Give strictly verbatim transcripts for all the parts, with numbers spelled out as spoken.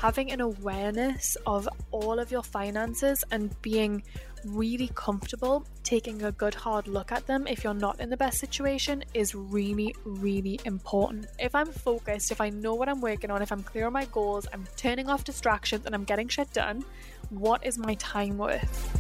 having an awareness of all of your finances and being really comfortable taking a good hard look at them if you're not in the best situation is really, really important. If I'm focused, if I know what I'm working on, if I'm clear on my goals, I'm turning off distractions and I'm getting shit done, what is my time worth?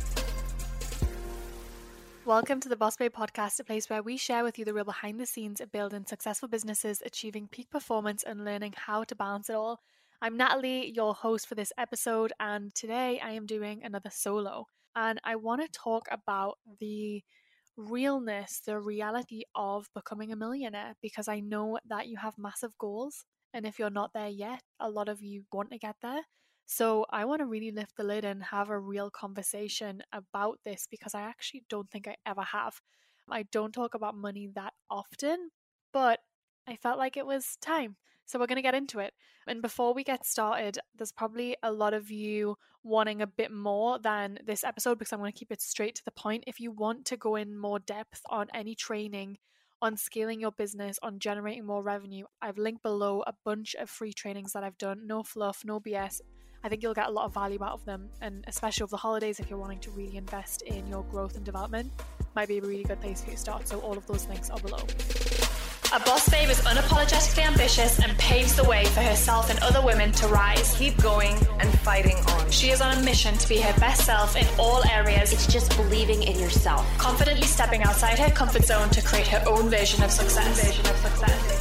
Welcome to the Boss Babe Podcast, a place where we share with you the real behind the scenes of building successful businesses, achieving peak performance, and learning how to balance it all. I'm Natalie, your host for this episode, and today I am doing another solo. And I want to talk about the realness, the reality of becoming a millionaire, because I know that you have massive goals. And if you're not there yet, a lot of you want to get there. So I want to really lift the lid and have a real conversation about this because I actually don't think I ever have. I don't talk about money that often, but I felt like it was time. So we're going to get into it. And before we get started, there's probably a lot of you wanting a bit more than this episode because I'm going to keep it straight to the point. If you want to go in more depth on any training, on scaling your business, on generating more revenue, I've linked below a bunch of free trainings that I've done. No fluff, no B S. I think you'll get a lot of value out of them, and especially over the holidays if you're wanting to really invest in your growth and development, might be a really good place for you to start. So all of those links are below. A boss babe is unapologetically ambitious and paves the way for herself and other women to rise. Keep going and fighting on. She is on a mission to be her best self in all areas. It's just believing in yourself. Confidently stepping outside her comfort zone to create her own version of success. Version of success.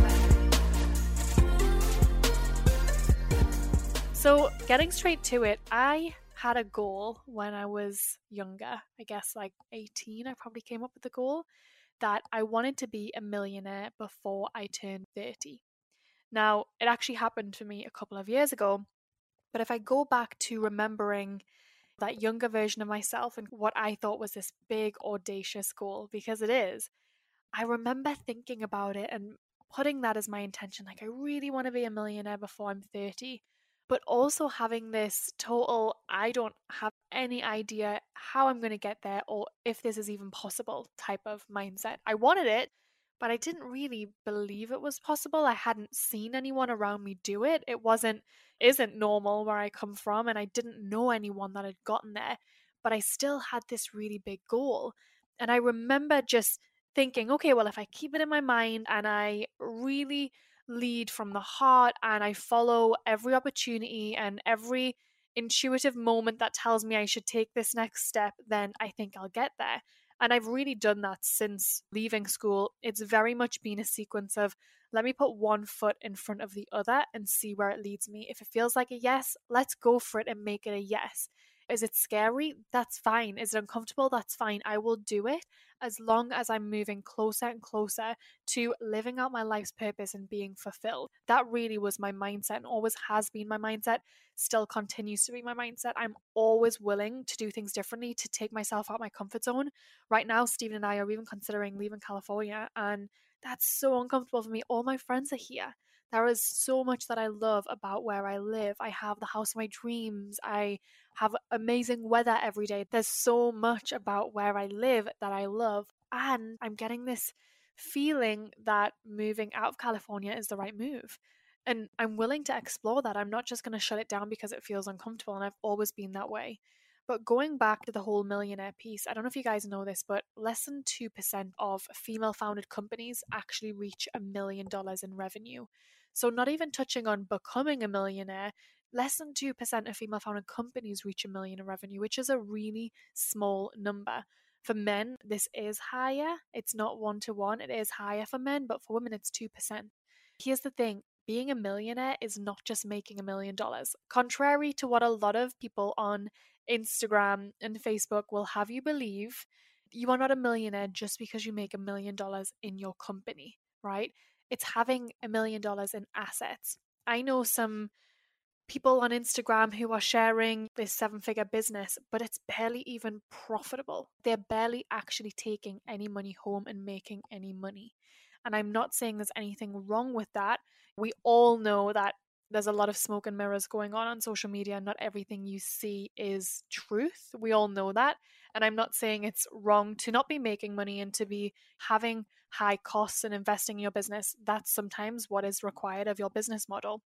So getting straight to it, I had a goal when I was younger, I guess like eighteen, I probably came up with the goal that I wanted to be a millionaire before I turned thirty. Now, it actually happened for me a couple of years ago, but if I go back to remembering that younger version of myself and what I thought was this big, audacious goal, because it is, I remember thinking about it and putting that as my intention. Like, I really want to be a millionaire before I'm thirty. But also having this total, I don't have any idea how I'm going to get there or if this is even possible type of mindset. I wanted it, but I didn't really believe it was possible. I hadn't seen anyone around me do it. It wasn't, isn't normal where I come from, and I didn't know anyone that had gotten there, but I still had this really big goal. And I remember just thinking, okay, well, if I keep it in my mind and I really lead from the heart and I follow every opportunity and every intuitive moment that tells me I should take this next step, then I think I'll get there. And I've really done that since leaving school. It's very much been a sequence of let me put one foot in front of the other and see where it leads me. If it feels like a yes, let's go for it and make it a yes. Is it scary? That's fine. Is it uncomfortable? That's fine. I will do it as long as I'm moving closer and closer to living out my life's purpose and being fulfilled. That really was my mindset and always has been my mindset, still continues to be my mindset. I'm always willing to do things differently, to take myself out of my comfort zone. Right now, Stephen and I are even considering leaving California, and that's so uncomfortable for me. All my friends are here. There is so much that I love about where I live. I have the house of my dreams. I have amazing weather every day. There's so much about where I live that I love. And I'm getting this feeling that moving out of California is the right move. And I'm willing to explore that. I'm not just going to shut it down because it feels uncomfortable. And I've always been that way. But going back to the whole millionaire piece, I don't know if you guys know this, but less than two percent of female-founded companies actually reach a million dollars in revenue. So not even touching on becoming a millionaire, less than two percent of female-founded companies reach a million in revenue, which is a really small number. For men, this is higher. It's not one-to-one. It is higher for men, but for women, it's two percent. Here's the thing. Being a millionaire is not just making a million dollars. Contrary to what a lot of people on Instagram and Facebook will have you believe, you are not a millionaire just because you make a million dollars in your company, right? It's having a million dollars in assets. I know some people on Instagram who are sharing this seven-figure business, but it's barely even profitable. They're barely actually taking any money home and making any money. And I'm not saying there's anything wrong with that. We all know that there's a lot of smoke and mirrors going on on social media. Not everything you see is truth. We all know that. And I'm not saying it's wrong to not be making money and to be having high costs and investing in your business. That's sometimes what is required of your business model.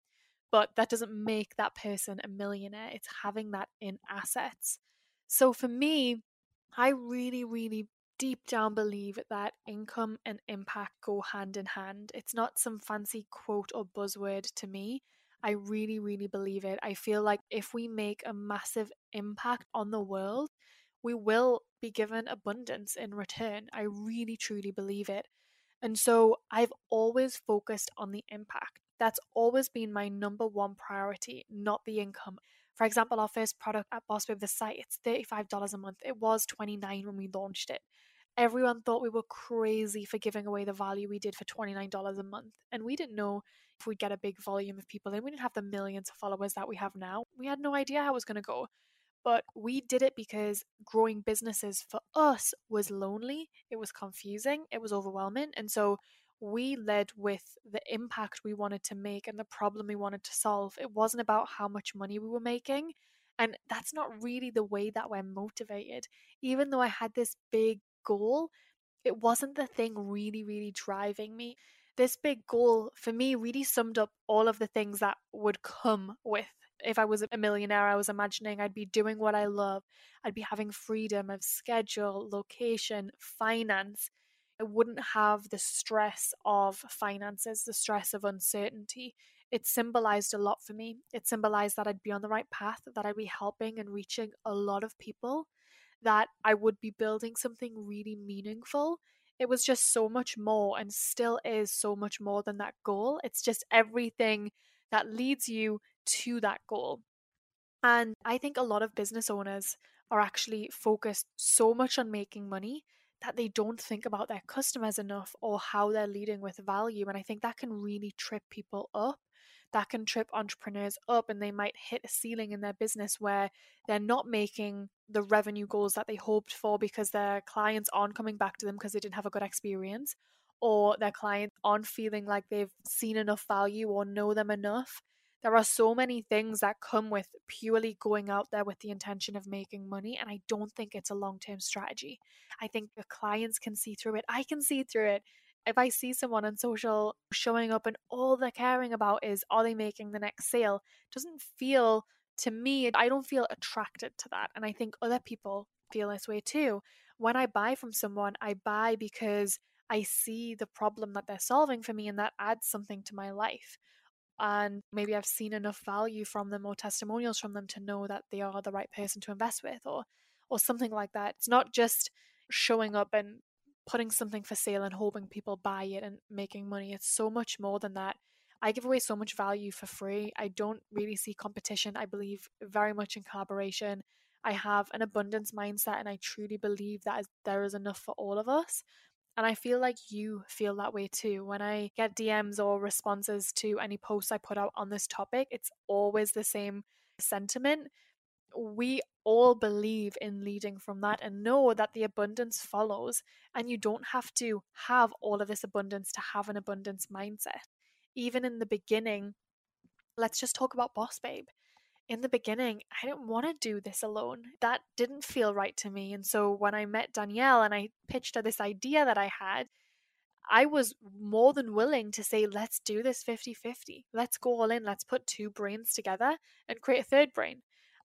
but that doesn't make that person a millionaire. It's having that in assets. So for me, I really, really deep down believe that income and impact go hand in hand. It's not some fancy quote or buzzword to me. I really, really believe it. I feel like if we make a massive impact on the world, we will be given abundance in return. I really, truly believe it. And so I've always focused on the impact. That's always been my number one priority, not the income. For example, our first product at Boss Babe, the site, it's thirty-five dollars a month. It was twenty-nine dollars when we launched it. Everyone thought we were crazy for giving away the value we did for twenty-nine dollars a month. And we didn't know if we'd get a big volume of people in. We didn't have the millions of followers that we have now. We had no idea how it was going to go. But we did it because growing businesses for us was lonely, it was confusing, it was overwhelming. And so we led with the impact we wanted to make and the problem we wanted to solve. It wasn't about how much money we were making. And that's not really the way that we're motivated. Even though I had this big goal, it wasn't the thing really, really driving me. This big goal for me really summed up all of the things that would come with. If I was a millionaire, I was imagining I'd be doing what I love. I'd be having freedom of schedule, location, finance. I wouldn't have the stress of finances, the stress of uncertainty. It symbolized a lot for me. It symbolized that I'd be on the right path, that I'd be helping and reaching a lot of people, that I would be building something really meaningful. It was just so much more and still is so much more than that goal. It's just everything that leads you to that goal. And I think a lot of business owners are actually focused so much on making money that they don't think about their customers enough or how they're leading with value. And I think that can really trip people up. That can trip entrepreneurs up, and they might hit a ceiling in their business where they're not making the revenue goals that they hoped for because their clients aren't coming back to them because they didn't have a good experience, or their clients aren't feeling like they've seen enough value or know them enough. There are so many things that come with purely going out there with the intention of making money, and I don't think it's a long-term strategy. I think the clients can see through it. I can see through it. If I see someone on social showing up and all they're caring about is, are they making the next sale? It doesn't feel, to me, I don't feel attracted to that. And I think other people feel this way too. When I buy from someone, I buy because I see the problem that they're solving for me, and that adds something to my life. And maybe I've seen enough value from them or testimonials from them to know that they are the right person to invest with, or or something like that. It's not just showing up and putting something for sale and hoping people buy it and making money. It's so much more than that. I give away so much value for free. I don't really see competition. I believe very much in collaboration. I have an abundance mindset, and I truly believe that there is enough for all of us. And I feel like you feel that way too. When I get D Ms or responses to any posts I put out on this topic, it's always the same sentiment. We all believe in leading from that and know that the abundance follows, and you don't have to have all of this abundance to have an abundance mindset. Even in the beginning, let's just talk about Boss Babe. In the beginning, I didn't want to do this alone. That didn't feel right to me. And so when I met Danielle and I pitched her this idea that I had, I was more than willing to say, let's do this fifty-fifty. Let's go all in. Let's put two brains together and create a third brain.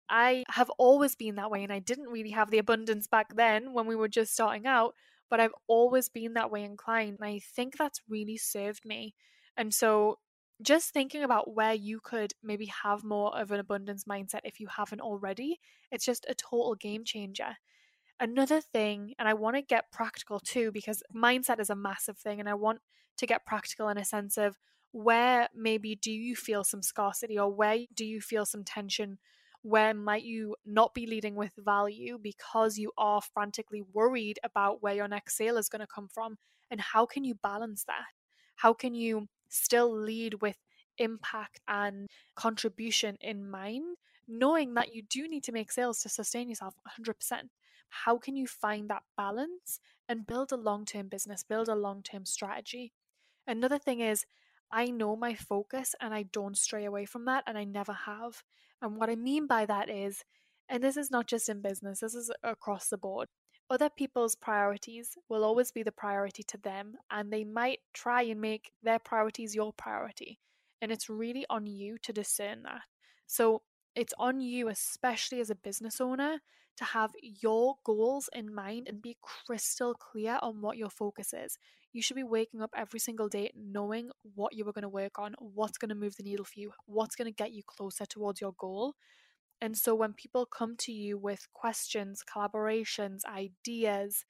I have always been that way, and I didn't really have the abundance back then when we were just starting out, but I've always been that way inclined. And I think that's really served me. And so just thinking about where you could maybe have more of an abundance mindset if you haven't already, it's just a total game changer. Another thing, and I want to get practical too, because mindset is a massive thing, and I want to get practical in a sense of where maybe do you feel some scarcity, or where do you feel some tension, where might you not be leading with value because you are frantically worried about where your next sale is going to come from, and how can you balance that? How can you still lead with impact and contribution in mind, knowing that you do need to make sales to sustain yourself one hundred percent? How can you find that balance and build a long-term business, build a long-term strategy? Another thing is, I know my focus and I don't stray away from that, and I never have. And what I mean by that is, and this is not just in business, this is across the board, other people's priorities will always be the priority to them, and they might try and make their priorities your priority. And it's really on you to discern that. So it's on you, especially as a business owner, to have your goals in mind and be crystal clear on what your focus is. You should be waking up every single day knowing what you are going to work on, what's going to move the needle for you, what's going to get you closer towards your goal. And so when people come to you with questions, collaborations, ideas,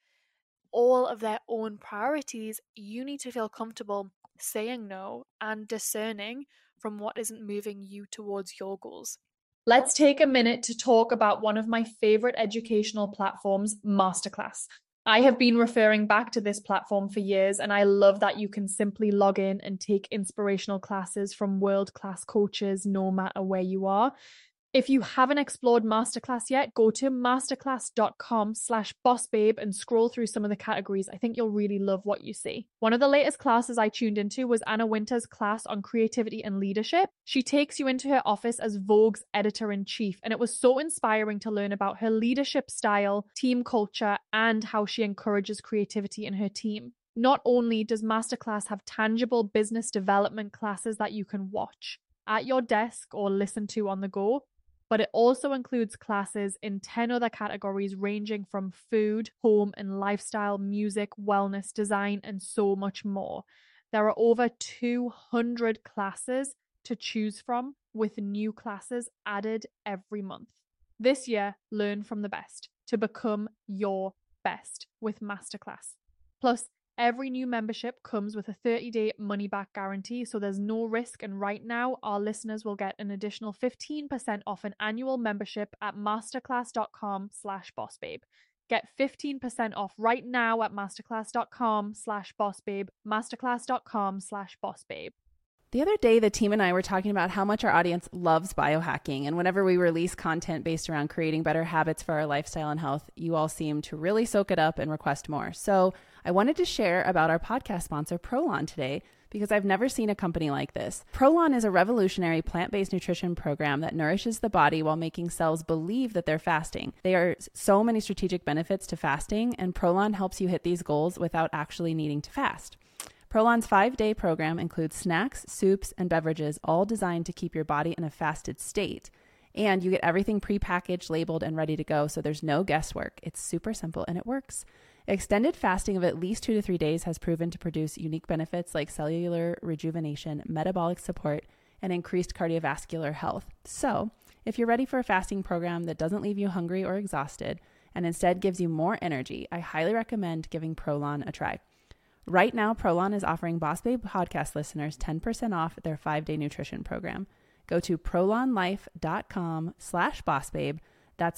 all of their own priorities, you need to feel comfortable saying no and discerning from what isn't moving you towards your goals. Let's take a minute to talk about one of my favorite educational platforms, Masterclass. I have been referring back to this platform for years, and I love that you can simply log in and take inspirational classes from world-class coaches no matter where you are. If you haven't explored Masterclass yet, go to masterclass.com slash bossbabe and scroll through some of the categories. I think you'll really love what you see. One of the latest classes I tuned into was Anna Wintour's class on creativity and leadership. She takes you into her office as Vogue's editor-in-chief, and it was so inspiring to learn about her leadership style, team culture, and how she encourages creativity in her team. Not only does Masterclass have tangible business development classes that you can watch at your desk or listen to on the go, but it also includes classes in ten other categories ranging from food, home and lifestyle, music, wellness, design, and so much more. There are over two hundred classes to choose from, with new classes added every month. This year, learn from the best to become your best with Masterclass. Plus, every new membership comes with a thirty-day money-back guarantee, so there's no risk. And right now, our listeners will get an additional fifteen percent off an annual membership at masterclass.com slash bossbabe. Get fifteen percent off right now at masterclass.com slash bossbabe, masterclass.com slash bossbabe. The other day, the team and I were talking about how much our audience loves biohacking. And whenever we release content based around creating better habits for our lifestyle and health, you all seem to really soak it up and request more. So I wanted to share about our podcast sponsor, Prolon, today, because I've never seen a company like this. Prolon is a revolutionary plant-based nutrition program that nourishes the body while making cells believe that they're fasting. There are so many strategic benefits to fasting, and Prolon helps you hit these goals without actually needing to fast. Prolon's five-day program includes snacks, soups, and beverages, all designed to keep your body in a fasted state. And you get everything pre-packaged, labeled, and ready to go, so there's no guesswork. It's super simple, and it works. Extended fasting of at least two to three days has proven to produce unique benefits like cellular rejuvenation, metabolic support, and increased cardiovascular health. So, if you're ready for a fasting program that doesn't leave you hungry or exhausted, and instead gives you more energy, I highly recommend giving Prolon a try. Right now, Prolon is offering Boss Babe podcast listeners ten percent off their five-day nutrition program. Go to prolonlife.com slash bossbabe. That's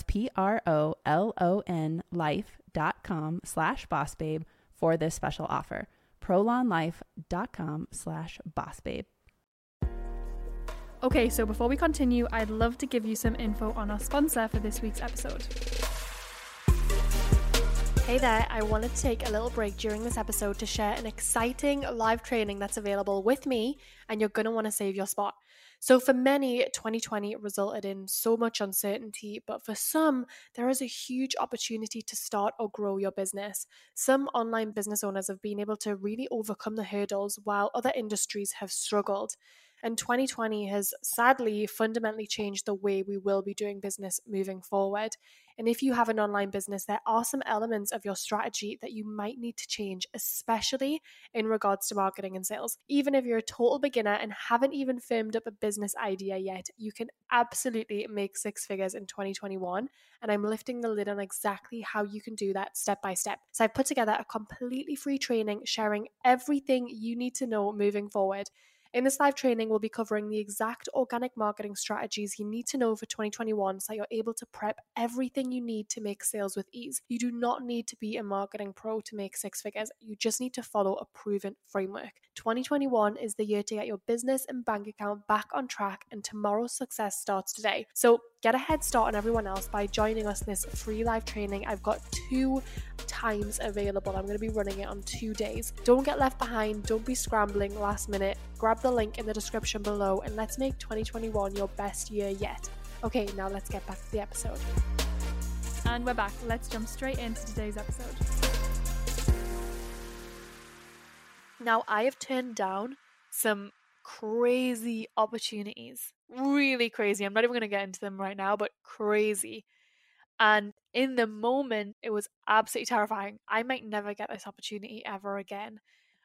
P-R-O-L-O-N life.com slash bossbabe for this special offer. prolonlife.com slash bossbabe. Okay, so before we continue, I'd love to give you some info on our sponsor for this week's episode. Hey there, I wanted to take a little break during this episode to share an exciting live training that's available with me, and you're going to want to save your spot. So for many, twenty twenty resulted in so much uncertainty, but for some, there is a huge opportunity to start or grow your business. Some online business owners have been able to really overcome the hurdles while other industries have struggled. And twenty twenty has sadly fundamentally changed the way we will be doing business moving forward. And if you have an online business, there are some elements of your strategy that you might need to change, especially in regards to marketing and sales. Even if you're a total beginner and haven't even firmed up a business idea yet, you can absolutely make six figures in twenty twenty-one. And I'm lifting the lid on exactly how you can do that step by step. So I've put together a completely free training sharing everything you need to know moving forward. In this live training, we'll be covering the exact organic marketing strategies you need to know for twenty twenty-one so you're able to prep everything you need to make sales with ease. You do not need to be a marketing pro to make six figures. You just need to follow a proven framework. twenty twenty-one is the year to get your business and bank account back on track, and tomorrow's success starts today. So get a head start on everyone else by joining us in this free live training. I've got two times available. I'm going to be running it on two days. Don't get left behind. Don't be scrambling last minute. Grab the link in the description below and let's make twenty twenty-one your best year yet. Okay, now let's get back to the episode. And we're back. Let's jump straight into today's episode. Now, I have turned down some crazy opportunities. Really crazy. I'm not even going to get into them right now, but crazy. And in the moment, it was absolutely terrifying. I might never get this opportunity ever again.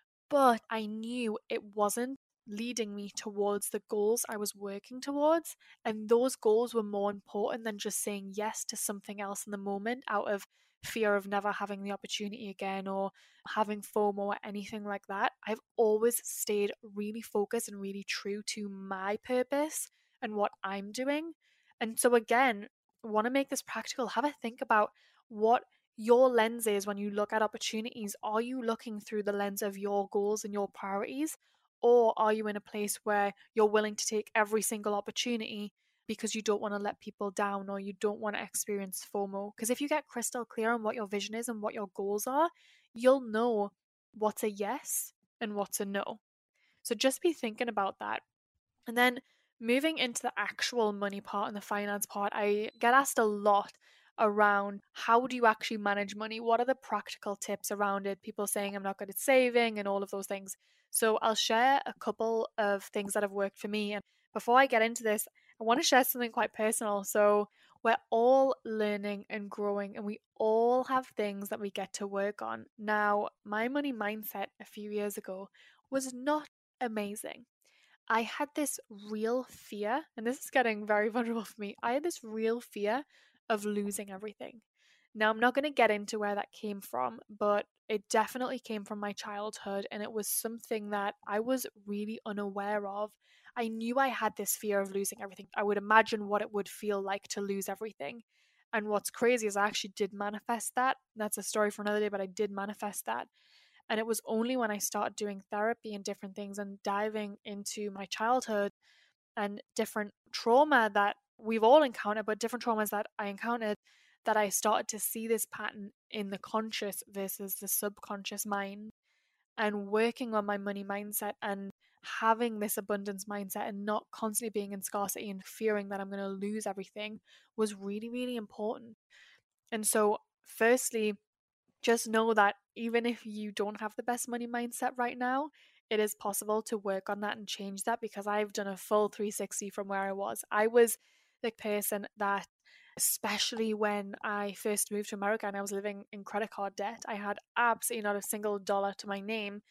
But I knew it wasn't leading me towards the goals I was working towards. And those goals were more important than just saying yes to something else in the moment out of fear of never having the opportunity again or having FOMO or anything like that. I've always stayed really focused and really true to my purpose and what I'm doing. And so, again, want to make this practical. Have a think about what your lens is when you look at opportunities. Are you looking through the lens of your goals and your priorities? Or are you in a place where you're willing to take every single opportunity because you don't want to let people down or you don't want to experience FOMO? Because if you get crystal clear on what your vision is and what your goals are, you'll know what's a yes and what's a no. So just be thinking about that. And then moving into the actual money part and the finance part, I get asked a lot around how do you actually manage money? What are the practical tips around it? People saying I'm not good at saving and all of those things. So I'll share a couple of things that have worked for me. And before I get into this, I want to share something quite personal. So we're all learning and growing, and we all have things that we get to work on. Now, my money mindset a few years ago was not amazing. I had this real fear, and this is getting very vulnerable for me. I had this real fear of losing everything. Now, I'm not going to get into where that came from, but it definitely came from my childhood, and it was something that I was really unaware of. I knew I had this fear of losing everything. I would imagine what it would feel like to lose everything. And what's crazy is I actually did manifest that. That's a story for another day, but I did manifest that. And it was only when I started doing therapy and different things and diving into my childhood and different trauma that we've all encountered, but different traumas that I encountered, that I started to see this pattern in the conscious versus the subconscious mind, and working on my money mindset and having this abundance mindset and not constantly being in scarcity and fearing that I'm going to lose everything was really, really important. And so, firstly, just know that even if you don't have the best money mindset right now, it is possible to work on that and change that, because I've done a full three sixty from where I was. I was the person that, especially when I first moved to America and I was living in credit card debt, I had absolutely not a single dollar to my name.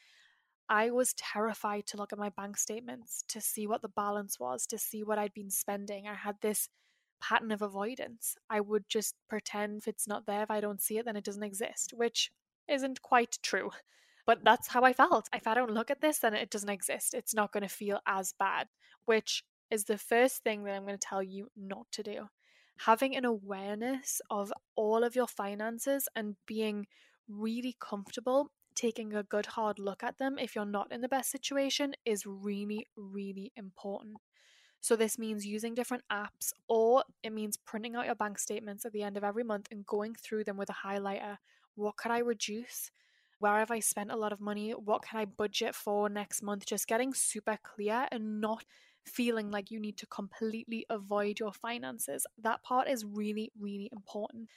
I was terrified to look at my bank statements, to see what the balance was, to see what I'd been spending. I had this pattern of avoidance. I would just pretend if it's not there, if I don't see it, then it doesn't exist, which isn't quite true. But that's how I felt. If I don't look at this, then it doesn't exist. It's not going to feel as bad, which is the first thing that I'm going to tell you not to do. Having an awareness of all of your finances and being really comfortable taking a good hard look at them if you're not in the best situation is really, really important. So this means using different apps, or it means printing out your bank statements at the end of every month and going through them with a highlighter. What could I reduce? Where have I spent a lot of money? What can I budget for next month? Just getting super clear and not feeling like you need to completely avoid your finances. That part is really, really important.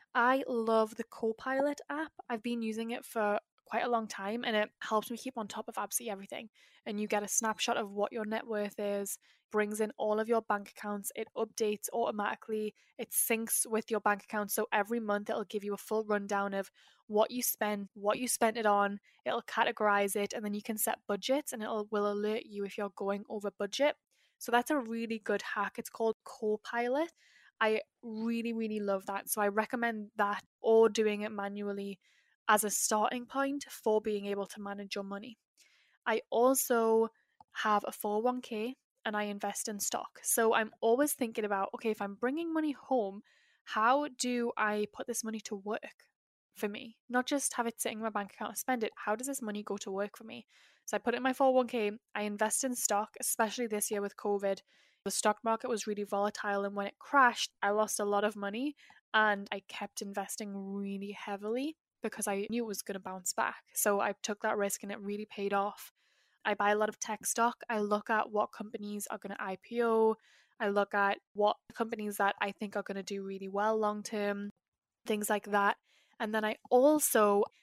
I love the Copilot app. I've been using it for quite a long time, and it helps me keep on top of absolutely everything. And you get a snapshot of what your net worth is, brings in all of your bank accounts, it updates automatically, it syncs with your bank account. So every month it'll give you a full rundown of what you spend, what you spent it on, it'll categorize it, and then you can set budgets and it will alert you if you're going over budget. So that's a really good hack. It's called Copilot. I really, really love that. So I recommend that, or doing it manually, as a starting point for being able to manage your money. I also have a four oh one k and I invest in stock. So I'm always thinking about, okay, if I'm bringing money home, how do I put this money to work for me? Not just have it sitting in my bank account and spend it. How does this money go to work for me? So I put it in my four oh one k, I invest in stock, especially this year with COVID. The stock market was really volatile, and when it crashed, I lost a lot of money, and I kept investing really heavily because I knew it was going to bounce back. So I took that risk and it really paid off. I buy a lot of tech stock. I look at what companies are going to I P O. I look at what companies that I think are going to do really well long term, things like that. And then I also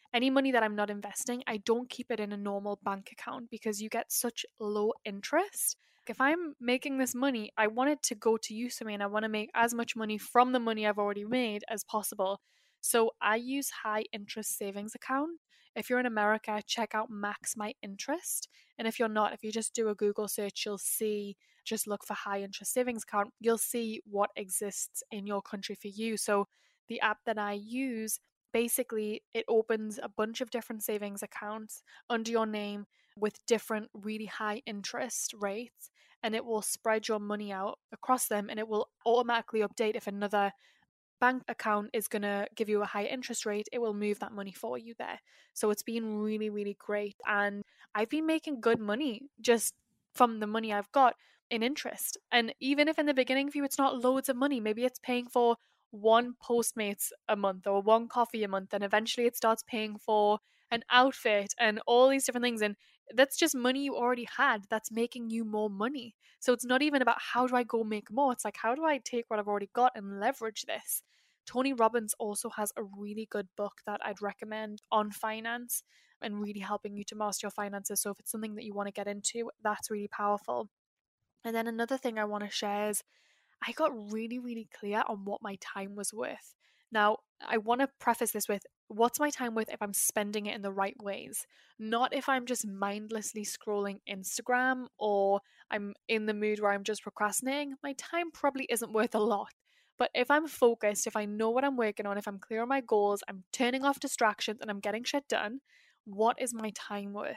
any money that I'm not investing, I don't keep it in a normal bank account because you get such low interest. If I'm making this money, I want it to go to use for me, and I want to make as much money from the money I've already made as possible. So I use high interest savings account. If you're in America, check out Max My Interest. And if you're not, if you just do a Google search, you'll see, just look for high interest savings account. You'll see what exists in your country for you. So the app that I use, basically it opens a bunch of different savings accounts under your name with different really high interest rates, and it will spread your money out across them, and it will automatically update if another bank account is going to give you a high interest rate. It will move that money for you there. So it's been really, really great. And I've been making good money just from the money I've got in interest. And even if in the beginning for you, it's not loads of money, maybe it's paying for one Postmates a month or one coffee a month, and eventually it starts paying for an outfit and all these different things. And that's just money you already had that's making you more money. So it's not even about how do I go make more. It's like, how do I take what I've already got and leverage this? Tony Robbins also has a really good book that I'd recommend on finance and really helping you to master your finances. So if it's something that you want to get into, that's really powerful. And then another thing I want to share is I got really, really clear on what my time was worth. Now, I want to preface this with, what's my time worth if I'm spending it in the right ways? Not if I'm just mindlessly scrolling Instagram or I'm in the mood where I'm just procrastinating. My time probably isn't worth a lot. But if I'm focused, if I know what I'm working on, if I'm clear on my goals, I'm turning off distractions and I'm getting shit done, what is my time worth?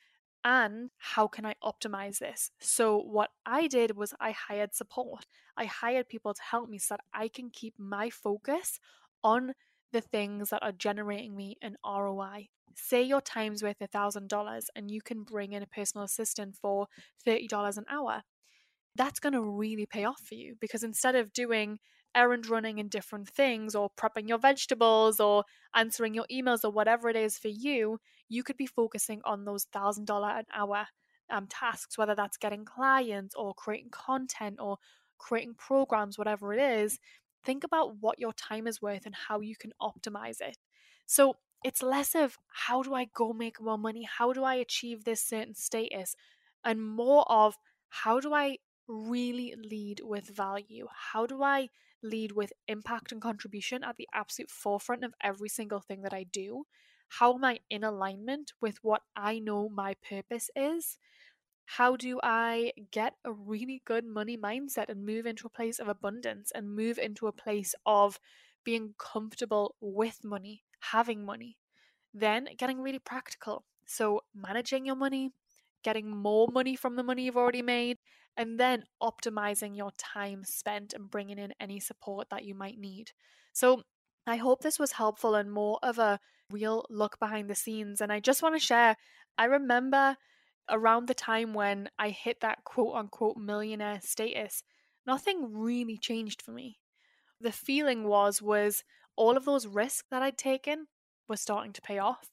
And how can I optimize this? So what I did was I hired support. I hired people to help me so that I can keep my focus on the things that are generating me an R O I. Say your time's worth one thousand dollars and you can bring in a personal assistant for thirty dollars an hour. That's going to really pay off for you, because instead of doing errand running and different things or prepping your vegetables or answering your emails or whatever it is for you, you could be focusing on those one thousand dollars an hour um, tasks, whether that's getting clients or creating content or creating programs, whatever it is. Think about what your time is worth and how you can optimize it. So it's less of how do I go make more money? How do I achieve this certain status? And more of how do I really lead with value? How do I lead with impact and contribution at the absolute forefront of every single thing that I do? How am I in alignment with what I know my purpose is? How do I get a really good money mindset and move into a place of abundance and move into a place of being comfortable with money, having money? Then getting really practical. So managing your money, getting more money from the money you've already made, and then optimizing your time spent and bringing in any support that you might need. So I hope this was helpful and more of a real look behind the scenes. And I just want to share, I remember around the time when I hit that quote unquote millionaire status, nothing really changed for me. The feeling was, was all of those risks that I'd taken were starting to pay off.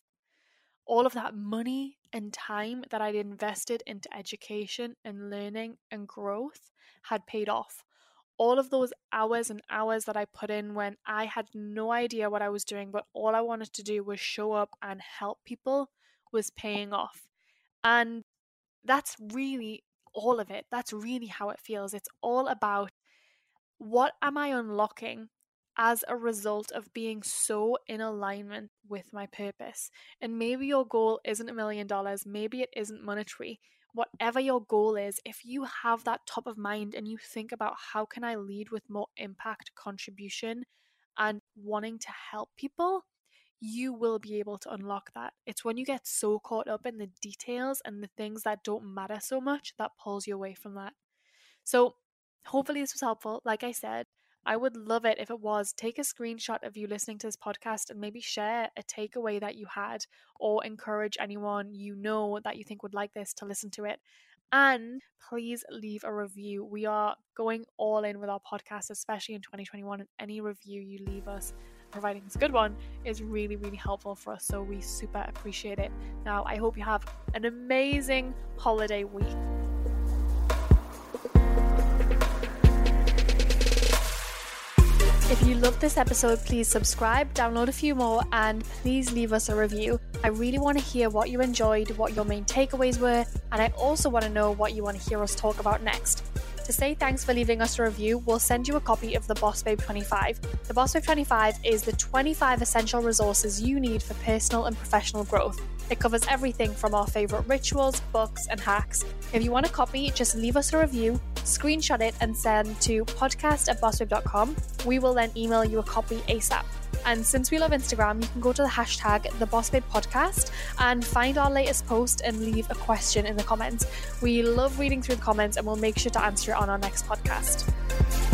All of that money and time that I'd invested into education and learning and growth had paid off. All of those hours and hours that I put in when I had no idea what I was doing, but all I wanted to do was show up and help people, was paying off. And that's really all of it. That's really how it feels. It's all about, what am I unlocking as a result of being so in alignment with my purpose? And maybe your goal isn't a million dollars, maybe it isn't monetary. Whatever your goal is, if you have that top of mind and you think about how can I lead with more impact, contribution, and wanting to help people, you will be able to unlock that. It's when you get so caught up in the details and the things that don't matter so much that pulls you away from that. So hopefully this was helpful. Like I said, I would love it if it was. Take a screenshot of you listening to this podcast and maybe share a takeaway that you had, or encourage anyone you know that you think would like this to listen to it. And please leave a review. We are going all in with our podcast, especially in twenty twenty-one, and any review you leave us, providing it's a good one, is really, really helpful for us. So we super appreciate it. Now, I hope you have an amazing holiday week. If you loved this episode, please subscribe, download a few more, and please leave us a review. I really want to hear what you enjoyed, what your main takeaways were, and I also want to know what you want to hear us talk about next. To say thanks for leaving us a review, we'll send you a copy of the Boss Babe twenty-five. The Boss Babe twenty-five is the twenty-five essential resources you need for personal and professional growth. It covers everything from our favourite rituals, books, and hacks. If you want a copy, just leave us a review, screenshot it, and send to podcast at bossbabe dot com. We will then email you a copy ASAP. And since we love Instagram, you can go to the hashtag TheBossBabePodcast and find our latest post and leave a question in the comments. We love reading through the comments and we'll make sure to answer it on our next podcast.